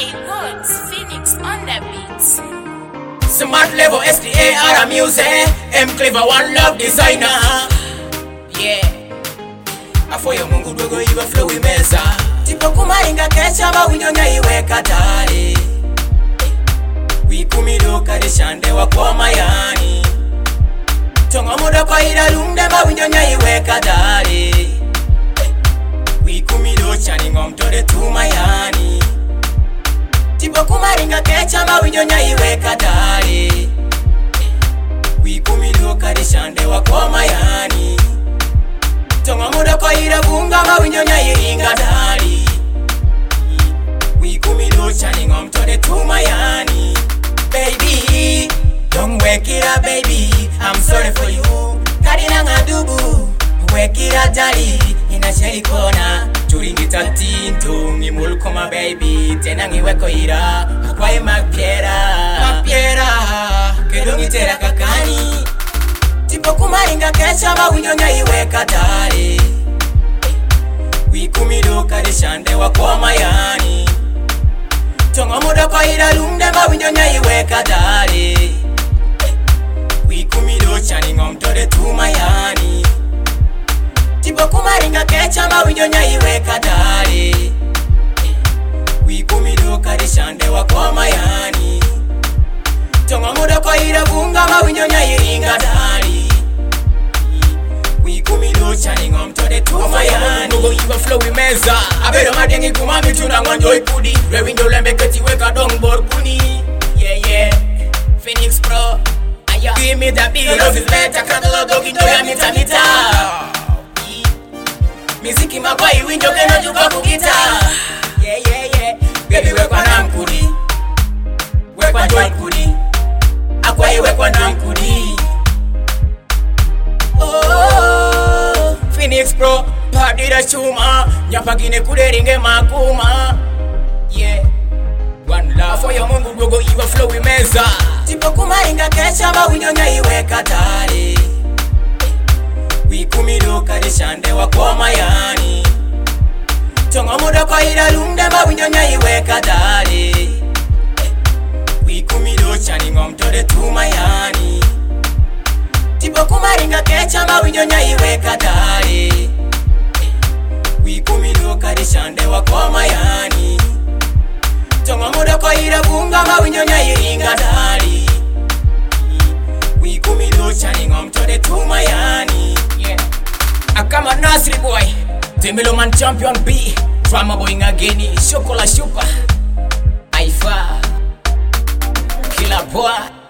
DJ Woods, Phoenix on the beats. Smart level SDAR music. M Clever one love designer. Yeah. Afoyo Mungu dogo iwa flow imeza. Tipo kumaringa kecha unyonya iwe katari. Wikumido karishande wako mayani. Tongo muda kwa ira lunde unyonya iwe katari. Wikumido chani ngomtore tumayani. Tipo kumaringa kecha unyonya iwe katari. Wikumido karishande wako mayani. Tongo muda kwa ira bunga unyonya iringa dari. Wikumido chani ngomtore tumayani. Baby, don't wake it up, baby. I'm sorry for you. Karina ngadubu, wake it up, daddy. Ina sheri kona, turingita tinto. Ngimulko ma baby, tena ngiweko ira. Akwae mapiera, kedongi tera kakani. Tipo kumaringa kecha unyonya iwe katari. Wikumido karishande wako mayani. Tongo muda kwa ira lunde unyonya iwe katari. Wikumido chani ngomtore tumayani. Tipo kumaringa kecha unyonya iwe katari. Wikumido karishande wako mayani. Tongo muda kwa ira bunga unyonya iringa dari. Wikumido chani ngomtore tumayani. Nugo iwa flow imeza. Abero madengi kumami tunangonjo ipudi. Rewindo lembe keti weka dong borbuni. Yeah. Phoenix Pro. Aya. Give me that beat. Love is better. Katalo dogi doya mita. Miziki magwai winjo keno juga kugita. Yeah. Baby wekwa na mkudi. Wekwa joy kudi. Akwai wekwa na mkudi. Oh, Phoenix Pro. Padira chuma. Nyapagine kuderinge makuma. Yeah. One love for your Mungu dogo iwa flow imeza. Tipo kumaringa kecha unyonya iwe katari. Wikumido karishande wako mayani. Tongo muda kwa ira lunde unyonya iwe katari. Wikumido chani ngomtore tumayani. Tipo kumaringa kecha unyonya iwe katari. Wikumido karishande wako mayani. Tongo muda kwa ira bunga unyonya iringa dari. Wikumido chani ngomtore tumayani. Yeah. Akama Nasri boy, Temelo man champion B. Drama boy ngageni, shokola shupa. Aifa, killer boy.